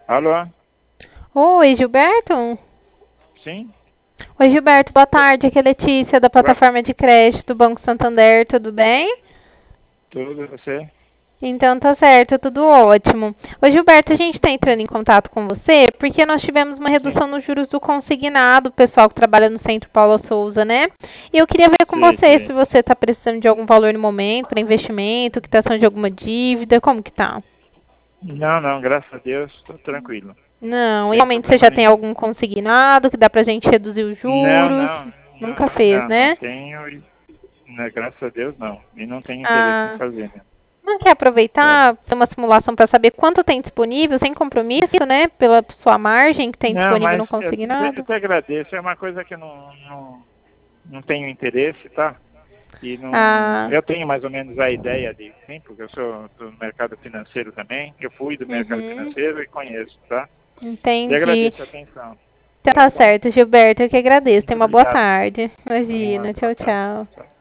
Alô? Oi, Gilberto? Sim? Oi, Gilberto, boa tarde. Aqui é Letícia, da Boa, plataforma de crédito do Banco Santander, tudo bem? tudo você? Então tá certo, tudo ótimo. Ô Gilberto, a gente está entrando em contato com você porque nós tivemos uma Sim. redução nos juros do consignado, o pessoal que trabalha no Centro Paula Souza, né? E eu queria ver com Sim, você se sim. você está precisando de algum valor no momento para investimento, quitação de alguma dívida, como que tá? Não, não, graças a Deus, estou tranquilo. Não, e Sem realmente você problema já tem nenhum. algum consignado que dá pra gente reduzir os Não, juros? não, não, Nunca fez, não né? tenho, né, graças a Deus não. E não tenho interesse em Ah, fazer, né? não quer Sabe? aproveitar, fazer uma simulação para saber quanto tem disponível, sem compromisso, né? Pela sua margem que tem Não, disponível mas no eu consignado? te agradeço. É uma coisa que eu não tenho interesse, tá? E não, Ah, eu tenho mais ou menos a ideia de, sim, porque eu sou do mercado financeiro também. Eu fui do mercado uhum, financeiro e conheço, tá? Te entendi. agradeço a atenção, Então tá tá bom? certo, Gilberto, eu que agradeço. Muito Tenha uma boa obrigado. tarde. Tá bom, Imagina, tchau, tchau, tchau. tchau.